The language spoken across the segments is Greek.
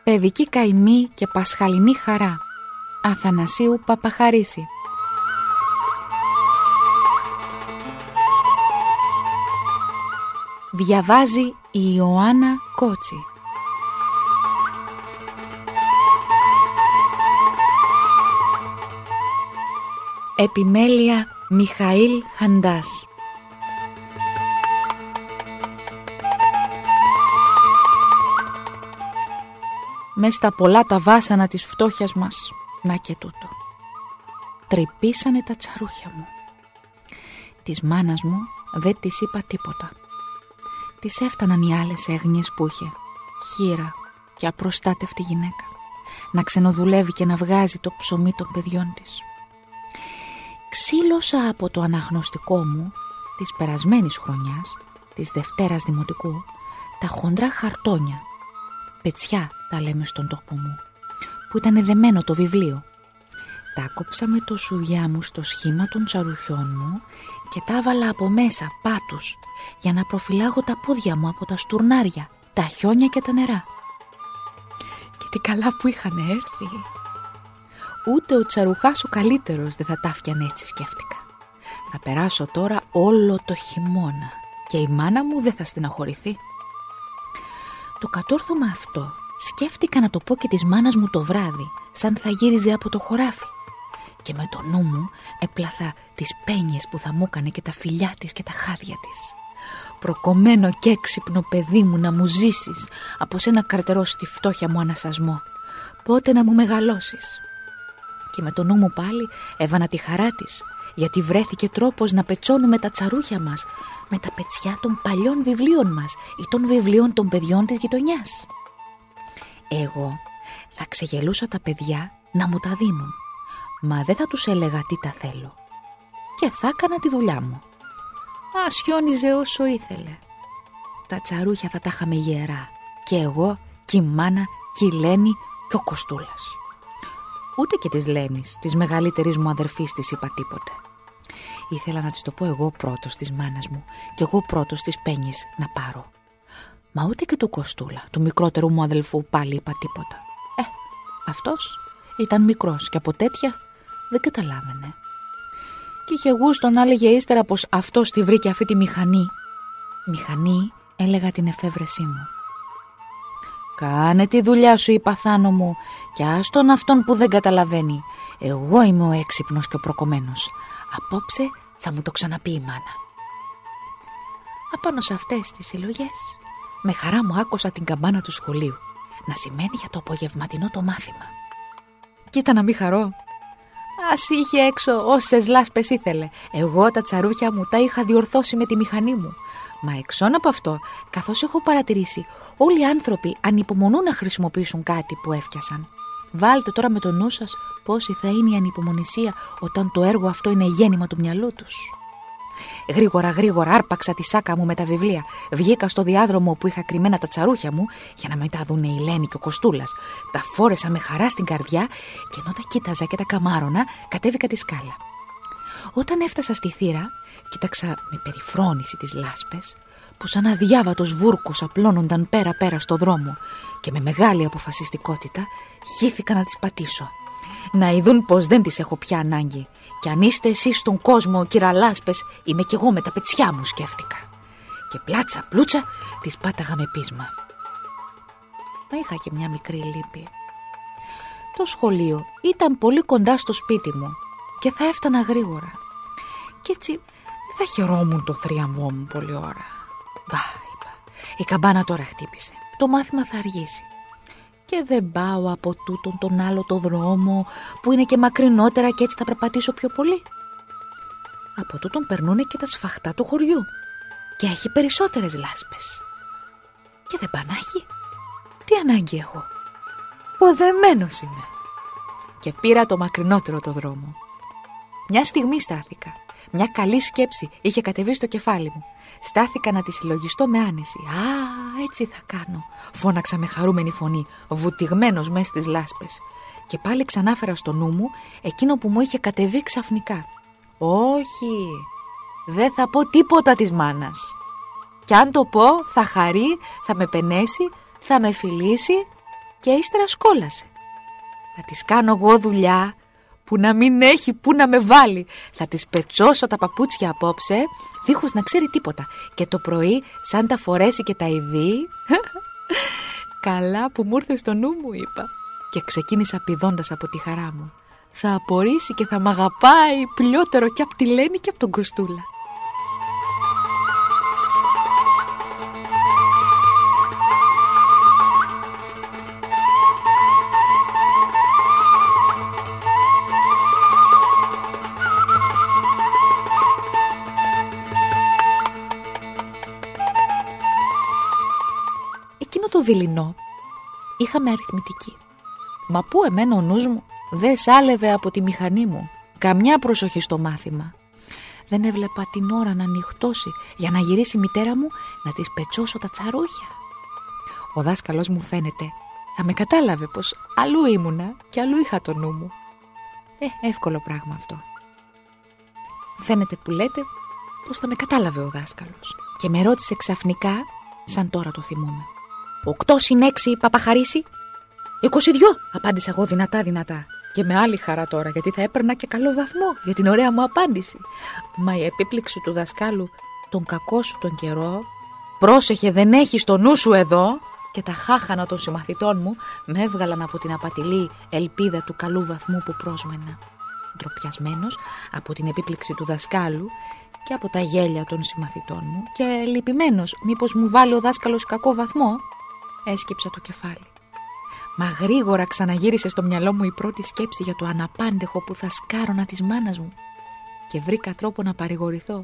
Παιδική καημή και πασχαλινή χαρά. Αθανασίου Παπαχαρίση. Διαβάζει η Ιωάννα Κότσι. Επιμέλεια Μιχαήλ Χαντάς. Μες στα πολλά τα βάσανα της φτώχειας μας, να και τούτο. Τρυπήσανε τα τσαρούχια μου. Της μάνας μου δεν της είπα τίποτα. Της έφταναν οι άλλες έγνοιες που είχε, χήρα και απροστάτευτη γυναίκα, να ξενοδουλεύει και να βγάζει το ψωμί των παιδιών της. Ξύλωσα από το αναγνωστικό μου της περασμένης χρονιάς, της Δευτέρας Δημοτικού, τα χοντρά χαρτόνια, πετσιά τα λέμε στον τόπο μου, που ήταν δεμένο το βιβλίο. Τα κόψα με το σουγιά μου στο σχήμα των τσαρουχιών μου και τα έβαλα από μέσα πάτους για να προφυλάγω τα πόδια μου από τα στουρνάρια, τα χιόνια και τα νερά. Και τι καλά που είχαν έρθει. Ούτε ο τσαρουχάς ο καλύτερος δεν θα τα φτιανε έτσι, σκέφτηκα. Θα περάσω τώρα όλο το χειμώνα και η μάνα μου δεν θα στεναχωρηθεί. Το κατόρθωμα αυτό σκέφτηκα να το πω και της μάνας μου το βράδυ, σαν θα γύριζε από το χωράφι. Και με το νου μου έπλαθα τις πένιες που θα μου έκανε και τα φιλιά της και τα χάδια της. Προκομμένο και έξυπνο παιδί μου, να μου ζήσεις από σένα καρτερό στη φτώχεια μου ανασασμό. Πότε να μου μεγαλώσεις. Και με το νου μου πάλι έβανα τη χαρά της, γιατί βρέθηκε τρόπος να πετσώνουμε τα τσαρούχια μας με τα πετσιά των παλιών βιβλίων μας ή των βιβλίων των παιδιών της γειτονιάς. Εγώ θα ξεγελούσα τα παιδιά να μου τα δίνουν, μα δεν θα τους έλεγα τι τα θέλω. Και θα έκανα τη δουλειά μου. Ασιόνιζε όσο ήθελε. Τα τσαρούχια θα τα είχαμε γερά, και εγώ και η μάνα και η Λένη και ο Κωστούλας. Ούτε και της Λένης, της μεγαλύτερης μου αδερφής, της είπα τίποτε. Ήθελα να της το πω εγώ πρώτος της μάνας μου και εγώ πρώτος της πένιες να πάρω. Μα ούτε και του Κωστούλα, του μικρότερου μου αδελφού, πάλι είπα τίποτα. Αυτός ήταν μικρός και από τέτοια δεν καταλάβαινε. Και είχε γούστο να έλεγε ύστερα πως αυτός τη βρήκε αυτή τη μηχανή. Μηχανή, έλεγα την εφεύρεσή μου. Κάνε τη δουλειά σου, είπα Θάνο μου, και άστον αυτόν που δεν καταλαβαίνει. Εγώ είμαι ο έξυπνος και ο προκομμένος. Απόψε θα μου το ξαναπεί η μάνα. Απάνω σε αυτές τις συλλογές, με χαρά μου άκουσα την καμπάνα του σχολείου να σημαίνει για το απογευματινό το μάθημα. Κοίτα να μην χαρώ. Ας είχε έξω όσες λάσπες ήθελε. Εγώ τα τσαρούχια μου τα είχα διορθώσει με τη μηχανή μου. Μα εξών από αυτό, καθώς έχω παρατηρήσει, όλοι οι άνθρωποι ανυπομονούν να χρησιμοποιήσουν κάτι που έφτιασαν. Βάλτε τώρα με το νου σας πόση θα είναι η ανυπομονησία όταν το έργο αυτό είναι γέννημα του μυαλού τους. Γρήγορα άρπαξα τη σάκα μου με τα βιβλία. Βγήκα στο διάδρομο που είχα κρυμμένα τα τσαρούχια μου για να μην τα δούνε η Λένη και ο Κωστούλας. Τα φόρεσα με χαρά στην καρδιά και ενώ τα κοίταζα και τα καμάρωνα, κατέβηκα τη σκάλα. Όταν έφτασα στη θύρα, κοίταξα με περιφρόνηση τις λάσπες που σαν αδιάβατος βούρκος απλώνονταν πέρα-πέρα στο δρόμο και με μεγάλη αποφασιστικότητα χύθηκα να τις πατήσω. Να ειδούν πως δεν τις έχω πια ανάγκη. Και αν είστε εσείς στον κόσμο, κυραλάσπες, είμαι κι εγώ με τα πετσιά μου, σκέφτηκα. Και πλάτσα πλούτσα τις πάταγα με πείσμα. Μα είχα και μια μικρή λύπη. Το σχολείο ήταν πολύ κοντά στο σπίτι μου και θα έφτανα γρήγορα. Κι έτσι δεν θα χαιρόμουν το θρίαμβό μου πολλή ώρα. Μπα, είπα, η καμπάνα τώρα χτύπησε. Το μάθημα θα αργήσει. Και δεν πάω από τούτον τον άλλο το δρόμο που είναι και μακρινότερα και έτσι θα περπατήσω πιο πολύ. Από τούτον περνούνε και τα σφαχτά του χωριού και έχει περισσότερες λάσπες. Και δεν πανάχει. Τι ανάγκη έχω. Ποδεμένος είμαι. Και πήρα το μακρινότερο το δρόμο. Μια στιγμή στάθηκα. Μια καλή σκέψη είχε κατεβεί στο κεφάλι μου. Στάθηκα να τη συλλογιστώ με άνεση. «Α, έτσι θα κάνω», φώναξα με χαρούμενη φωνή, βουτυγμένος μες στις λάσπες. Και πάλι ξανάφερα στο νου μου εκείνο που μου είχε κατεβεί ξαφνικά. «Όχι, δεν θα πω τίποτα της μάνας. Κι αν το πω θα χαρεί, θα με πενέσει, θα με φιλήσει και ύστερα σκόλασε. Θα της κάνω εγώ δουλειά που να μην έχει που να με βάλει. Θα της πετσώσω τα παπούτσια απόψε, δίχως να ξέρει τίποτα. Και το πρωί, σαν τα φορέσει και τα ειδεί... Καλά που μου ήρθε στο νου μου, είπα. Και ξεκίνησα πηδώντας από τη χαρά μου. Θα απορρίσει και θα μ' αγαπάει πλειότερο κι απ' τη Λένη και απ' τον Κωστούλα. Εκείνο το δειλινό είχαμε αριθμητική. Μα πού εμένα ο νους μου δεν σάλευε από τη μηχανή μου. Καμιά προσοχή στο μάθημα. Δεν έβλεπα την ώρα να νυχτώσει για να γυρίσει η μητέρα μου να της πετσώσω τα τσαρούχια. Ο δάσκαλος μου φαίνεται θα με κατάλαβε πως αλλού ήμουνα και αλλού είχα το νου μου. Εύκολο πράγμα αυτό. Φαίνεται που λέτε πως θα με κατάλαβε ο δάσκαλος και με ρώτησε ξαφνικά, σαν τώρα το θυμούμαι. 8 συν 6, Παπαχαρίσι? 22, απάντησα εγώ δυνατά και με άλλη χαρά τώρα, γιατί θα έπαιρνα και καλό βαθμό για την ωραία μου απάντηση. Μα η επίπληξη του δασκάλου, τον κακό σου τον καιρό, πρόσεχε δεν έχεις το νου σου εδώ, και τα χάχανα των συμμαθητών μου με έβγαλαν από την απατηλή ελπίδα του καλού βαθμού που πρόσμενα. Ντροπιασμένος από την επίπληξη του δασκάλου και από τα γέλια των συμμαθητών μου και λυπημένος μήπως μου βάλει ο δάσκαλος κακό βαθμό, έσκυψα το κεφάλι. Μα γρήγορα ξαναγύρισε στο μυαλό μου η πρώτη σκέψη για το αναπάντεχο που θα σκάρωνα της μάνας μου και βρήκα τρόπο να παρηγορηθώ.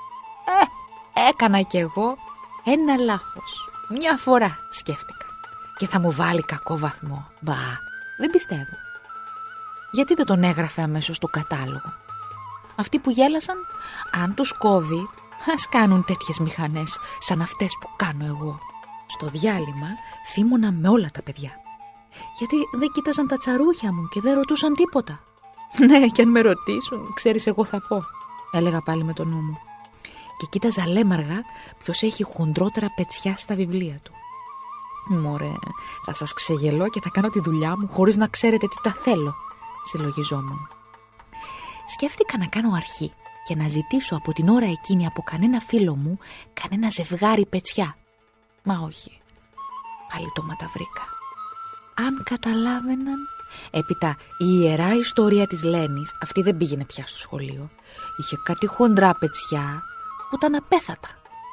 Έκανα κι εγώ ένα λάθος. Μια φορά, σκέφτηκα, και θα μου βάλει κακό βαθμό. Μπα, δεν πιστεύω. Γιατί δεν τον έγραφε αμέσως στο κατάλογο? Αυτοί που γέλασαν, αν τους κόβει, ας κάνουν τέτοιες μηχανές σαν αυτές που κάνω εγώ. Στο διάλειμμα θύμωνα με όλα τα παιδιά. Γιατί δεν κοίταζαν τα τσαρούχια μου και δεν ρωτούσαν τίποτα. Ναι, και αν με ρωτήσουν, ξέρεις, εγώ θα πω, έλεγα πάλι με το νου μου. Και κοίταζα λέμαργα ποιος έχει χοντρότερα πετσιά στα βιβλία του. Μωρέ, θα σας ξεγελώ και θα κάνω τη δουλειά μου χωρίς να ξέρετε τι τα θέλω, συλλογιζόμουν. Σκέφτηκα να κάνω αρχή και να ζητήσω από την ώρα εκείνη από κανένα φίλο μου κανένα ζευγάρι πετσιά. Μα όχι, πάλι το ματαβρήκα. Αν καταλάβαιναν... Έπειτα η ιερά ιστορία της Λένης, αυτή δεν πήγαινε πια στο σχολείο, είχε κάτι χοντρά πετσιά που ήταν απέθατα.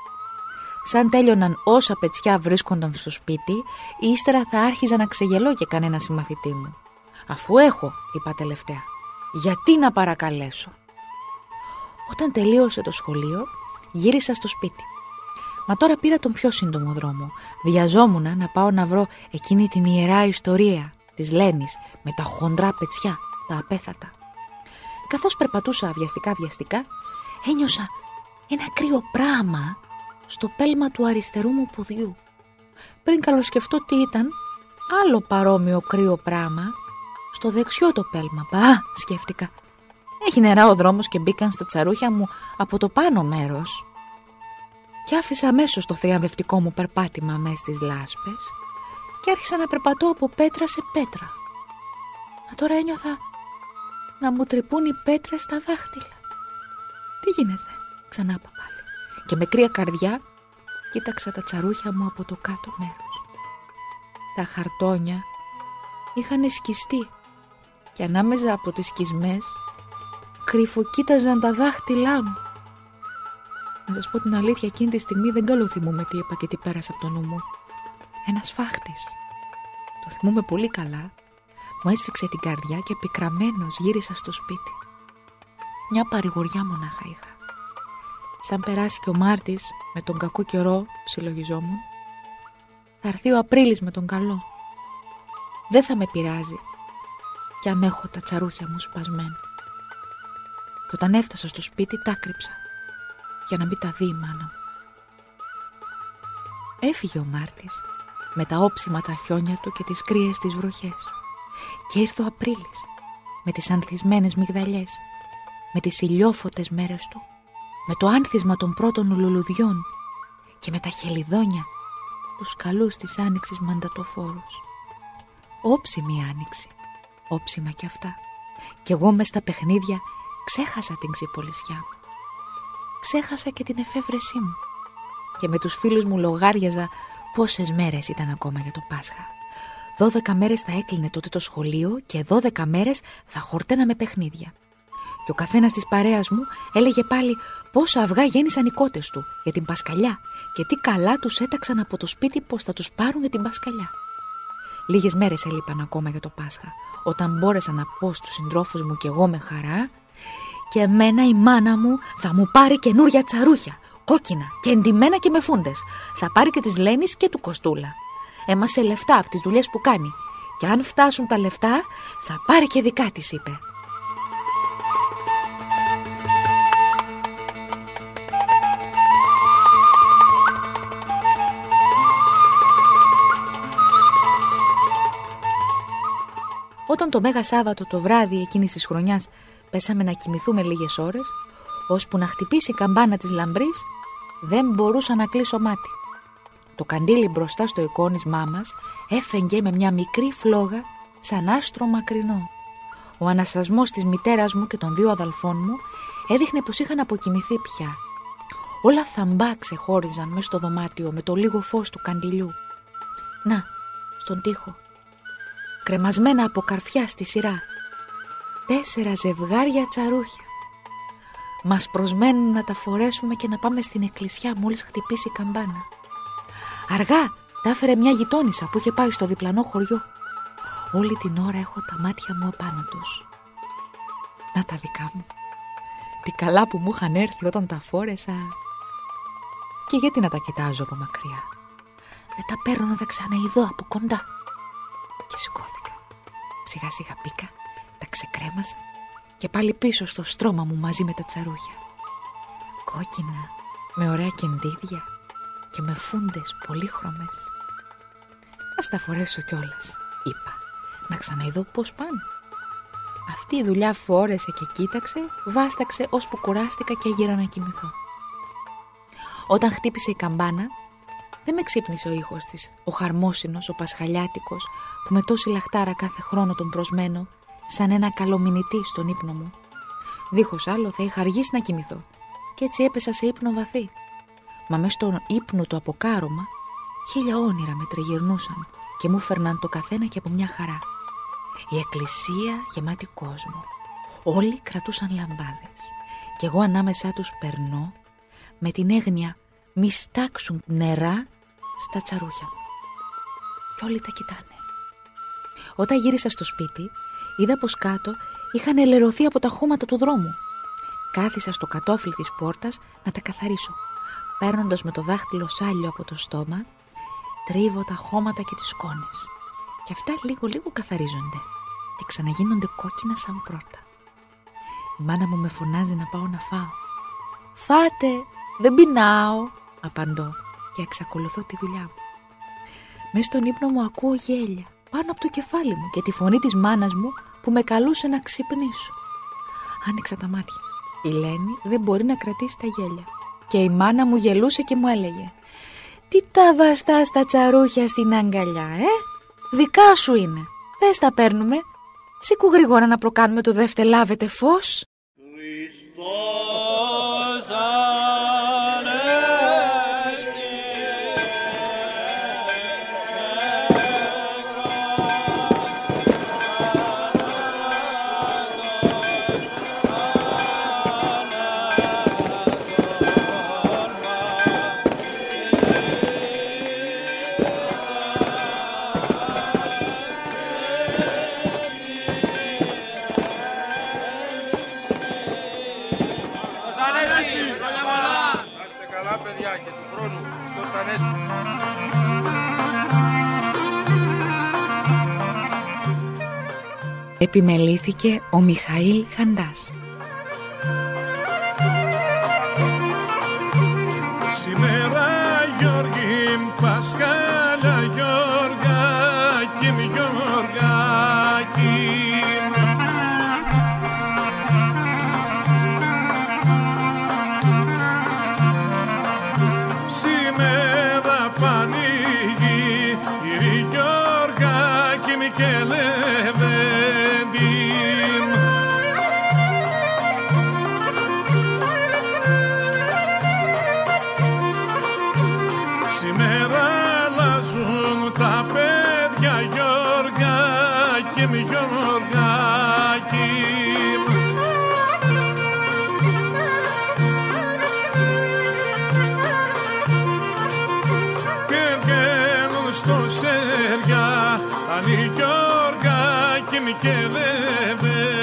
Σαν τέλειωναν όσα πετσιά βρίσκονταν στο σπίτι, ύστερα θα άρχιζα να ξεγελώ και κανένα συμμαθητή μου. Αφού έχω, είπα τελευταία, γιατί να παρακαλέσω? Όταν τελείωσε το σχολείο, γύρισα στο σπίτι. Μα τώρα πήρα τον πιο σύντομο δρόμο. Βιαζόμουν να πάω να βρω εκείνη την ιερά ιστορία της Λένης με τα χοντρά πετσιά, τα απέθατα. Καθώς περπατούσα βιαστικά, ένιωσα ένα κρύο πράμα στο πέλμα του αριστερού μου ποδιού. Πριν καλοσκεφτώ τι ήταν, άλλο παρόμοιο κρύο πράμα στο δεξιό το πέλμα. Μπα, σκέφτηκα. Έχει νερά ο δρόμος και μπήκαν στα τσαρούχια μου από το πάνω μέρος. Και άφησα αμέσως το θριαμβευτικό μου περπάτημα μες στις λάσπες και άρχισα να περπατώ από πέτρα σε πέτρα. Μα τώρα ένιωθα να μου τρυπούν οι πέτρες στα δάχτυλα. Τι γίνεται? Ξανά είπα πάλι. Και με κρύα καρδιά κοίταξα τα τσαρούχια μου από το κάτω μέρος. Τα χαρτόνια είχαν σκιστεί και ανάμεσα από τις σκισμές κρυφοκοίταζαν τα δάχτυλά μου. Να σας πω την αλήθεια, εκείνη τη στιγμή δεν καλοθυμούμαι τι είπα και τι πέρασε από το νου μου. Ένας φάχτης. Το θυμούμαι πολύ καλά. Μου έσφιξε την καρδιά και πικραμένος γύρισα στο σπίτι. Μια παρηγοριά μονάχα είχα. Σαν περάσει και ο Μάρτης με τον κακό καιρό, συλλογιζόμουν, θα έρθει ο Απρίλης με τον καλό. Δεν θα με πειράζει κι αν έχω τα τσαρούχια μου σπασμένα. Και όταν έφτασα στο σπίτι τα κρύψα για να μην τα δει η μάνα μου. Έφυγε ο Μάρτης με τα όψιμα τα χιόνια του και τις κρύες τις βροχές και ήρθε ο Απρίλης με τις ανθισμένες μυγδαλιές, με τις ηλιόφωτες μέρες του, με το άνθισμα των πρώτων λουλουδιών και με τα χελιδόνια, τους καλούς της άνοιξης μαντατοφόρους. Όψιμη άνοιξη, όψιμα κι αυτά. Κι εγώ μες στα παιχνίδια ξέχασα την ξυπολισιά μου. Ξέχασα και την εφεύρεσή μου. Και με τους φίλους μου λογάριαζα πόσες μέρες ήταν ακόμα για το Πάσχα. 12 μέρες θα έκλεινε τότε το σχολείο και 12 μέρες θα χορταίναμε παιχνίδια. Και ο καθένας της παρέας μου έλεγε πάλι πόσα αυγά γέννησαν οι κότες του για την Πασκαλιά και τι καλά τους έταξαν από το σπίτι πως θα τους πάρουν για την Πασκαλιά. Λίγες μέρες έλειπαν ακόμα για το Πάσχα, όταν μπόρεσα να πω στους συντρόφους μου κι εγώ με χαρά και εμένα η μάνα μου θα μου πάρει καινούρια τσαρούχια, κόκκινα και εντυμένα και με φούντες. Θα πάρει και της Λένης και του Κοστούλα. Έμασε λεφτά από τις δουλειές που κάνει και αν φτάσουν τα λεφτά θα πάρει και δικά της, είπε. Όταν το Μέγα Σάββατο το βράδυ εκείνης της χρονιάς πέσαμε να κοιμηθούμε λίγες ώρες, ώσπου να χτυπήσει η καμπάνα της λαμπρής, δεν μπορούσα να κλείσω μάτι. Το καντήλι μπροστά στο εικόνισμά μας έφεγγε με μια μικρή φλόγα σαν άστρο μακρινό. Ο αναστασμός της μητέρας μου και των δύο αδελφών μου έδειχνε πως είχαν αποκοιμηθεί πια. Όλα θαμπά ξεχώριζαν μες στο δωμάτιο με το λίγο φως του καντιλιού. Να, στον τοίχο, κρεμασμένα από καρφιά στη σειρά, 4 ζευγάρια τσαρούχια. Μας προσμένουν να τα φορέσουμε και να πάμε στην εκκλησιά μόλις χτυπήσει η καμπάνα. Αργά τα έφερε μια γειτόνισσα που είχε πάει στο διπλανό χωριό. Όλη την ώρα έχω τα μάτια μου απάνω τους. Να τα δικά μου. Τι καλά που μου είχαν έρθει όταν τα φόρεσα. Και γιατί να τα κοιτάζω από μακριά. Δεν τα παίρνω να τα ξαναειδώ από κοντά. Και σηκώθηκα. Σιγά σιγά μπήκα, τα ξεκρέμασα και πάλι πίσω στο στρώμα μου μαζί με τα τσαρούχια. Κόκκινα, με ωραία κεντίδια και με φούντες πολύχρωμες. Ας τα φορέσω κιόλας, είπα, να ξαναειδώ πώς πάνε. Αυτή η δουλειά φόρεσε και κοίταξε, βάσταξε ώσπου κουράστηκα και έγιρα να κοιμηθώ. Όταν χτύπησε η καμπάνα, δεν με ξύπνησε ο ήχος της, ο χαρμόσυνος, ο πασχαλιάτικος, που με τόση λαχτάρα κάθε χρόνο τον προσμένω, σαν ένα καλομηνητή στον ύπνο μου. Δίχως άλλο θα είχα αργήσει να κοιμηθώ, και έτσι έπεσα σε ύπνο βαθύ. Μα μες στον ύπνο το αποκάρωμα, 1000 όνειρα με τριγυρνούσαν και μου φέρναν το καθένα και από μια χαρά. Η εκκλησία γεμάτη κόσμο. Όλοι κρατούσαν λαμπάδες κι εγώ ανάμεσά τους περνώ με την έγνοια μη στάξουν νερά στα τσαρούχια μου. Κι όλοι τα κοιτάνε. Όταν γύρισα στο σπίτι, είδα πως κάτω είχαν ελερωθεί από τα χώματα του δρόμου. Κάθισα στο κατόφλι της πόρτας να τα καθαρίσω. Παίρνοντας με το δάχτυλο σάλιο από το στόμα, τρίβω τα χώματα και τις σκόνες. Και αυτά λίγο-λίγο καθαρίζονται και ξαναγίνονται κόκκινα σαν πρώτα. Η μάνα μου με φωνάζει να πάω να φάω. «Φάτε, δεν πεινάω», απαντώ και εξακολουθώ τη δουλειά μου. Μες στον ύπνο μου ακούω γέλια πάνω από το κεφάλι μου και τη φωνή της μάνας μου που με καλούσε να ξυπνήσω. Άνοιξα τα μάτια. Η Λένη δεν μπορεί να κρατήσει τα γέλια και η μάνα μου γελούσε και μου έλεγε «Τι τα βαστάς τα τσαρούχια στην αγκαλιά, Δικά σου είναι, δεν στα παίρνουμε. Σήκου γρήγορα να προκάνουμε το δεύτε λάβετε φως». Επιμελήθηκε ο Μιχαήλ Χαντάς. Σήμερα Γιώργη Πασχάλα, Γιώργακι, Γιώργακι. Σήμερα πανηγύρι, Γιώργακι και Γιωργάκη. Κερκένουν στο σέρια, αν η Γιωργάκη μη κελεύε.